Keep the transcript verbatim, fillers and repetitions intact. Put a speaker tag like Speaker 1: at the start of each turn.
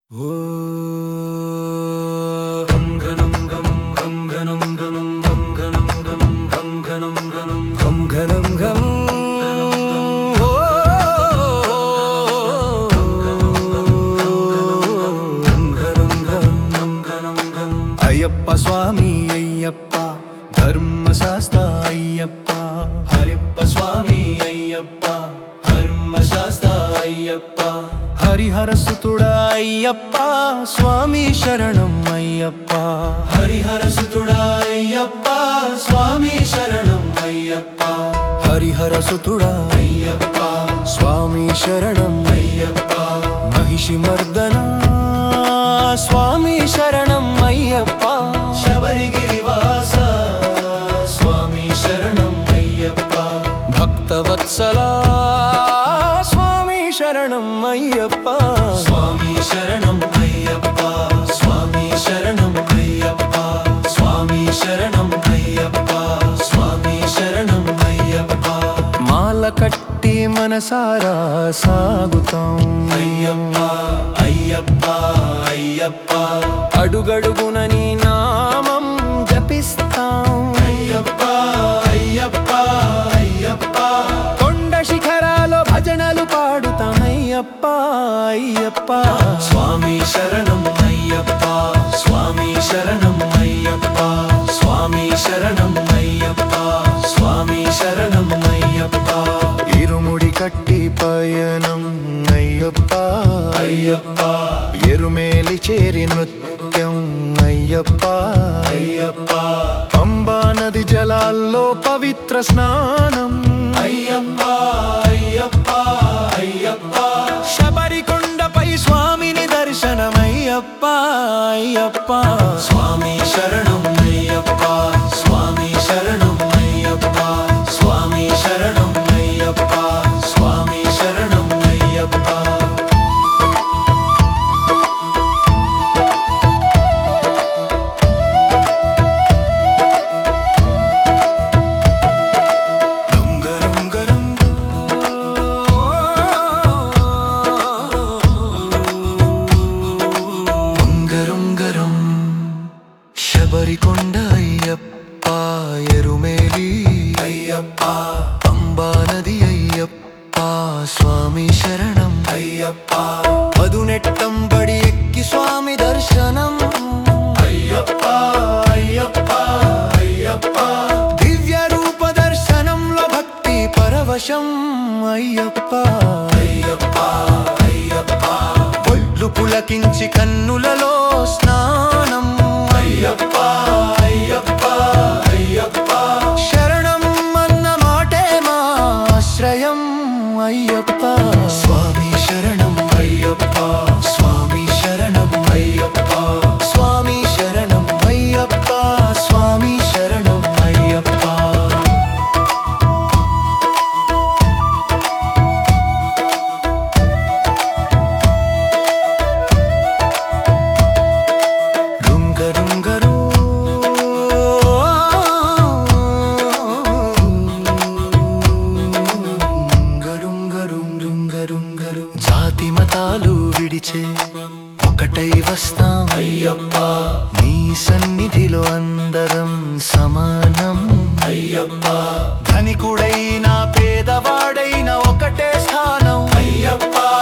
Speaker 1: అయ్యప్ప స్వామి అయ్యప్ప ధర్మశాస్త్ర అయ్యప్ప హరిప్ప స్వామి అయ్యప్ప ధర్మశాస్త్ర అయ్యప్ప హరిహర సుతుడా అయ్యప్ప స్వామి శరణం అయ్యప్ప హరిహర సుతుడా అయ్యప్ప స్వామి శరణం అయ్యప్ప హరిహర సుతుడా అయ్యప్ప స్వామి శరణం అయ్యప్ప మహిషి మర్దన స్వామి శరణం అయ్యప్ప శబరిగిరివాస స్వామి శరణం అయ్యప్ప భక్తవత్సల స్వామి శరణం అయ్యప్ప స్వామి శరణం అయ్యప్ప స్వామి శరణం అయ్యప్ప స్వామి శరణం అయ్యప్ప స్వామి శరణం అయ్యప్ప మాల కట్టి మనసారా సాగుతాం అయ్యప్ప అయ్యప్ప అయ్యప్ప అడుగడుగున నీ నామం జపిస్తాం అయ్యప్ప అయ్యప్ప అయ్యప్ప కొండ శిఖరాలో భజనలు పాడుతాం అయ్యప్ప అయ్యప్ప స్వామి శరణం అయ్యప్ప స్వామి శరణం అయ్యప్ప స్వామి శరణం అయ్యప్ప స్వామి శరణం అయ్యప్ప ఇరుముడి కట్టి పయనం అయ్యప్ప అయ్యప్ప ఎరుమేలి చేరి నృత్యం అయ్యప్ప అయ్యప్ప పంబా నది జలాల్లో పవిత్ర స్నానం అయ్యప్ప అయ్యప్ప అయ్యప్ప శబరికొండపై స్వామిని దర్శనం అయ్యప్ప అయ్యప్ప స్వామి శరణం అయ్యప్ప స్వామి శరణం అయ్యప్ప స్వామి శరణం అయ్యప్ప స్వామి శరణం అయ్యప్ప శబరికొండ అయ్యప్ప ఎరుమేలి అయ్యప్ప పంబా నది అయ్యప్ప స్వామి శరణం అయ్యప్ప పదునెట్టం బడి ఎక్కి స్వామి దర్శనం అయ్యప్ప అయ్యప్ప అయ్యప్ప దివ్య రూప దర్శనంలో భక్తి పరవశం అయ్యప్ప అయ్యప్ప అయ్యప్ప ఒళ్ళు పులకించి కన్నులలో స్నానం అయ్యప్ప అయ్యప్ప అయ్యప్ప శరణం అన్న మాటే మా ఆశ్రయం అయ్యప్ప స్వామి శరణం అయ్యప్ప స్వామి శరణం అయ్యప్ప స్వామి శరణం అయ్యప్ప స్వామి శరణం అయ్యప్ప జాతి మతాలు విడిచే ఒకటై వస్తాం అయ్యప్ప నీ సన్నిధిలో అందరం సమానం అయ్యప్ప ధనికుడైనా పేదవాడైనా ఒకటే స్థానం అయ్యప్ప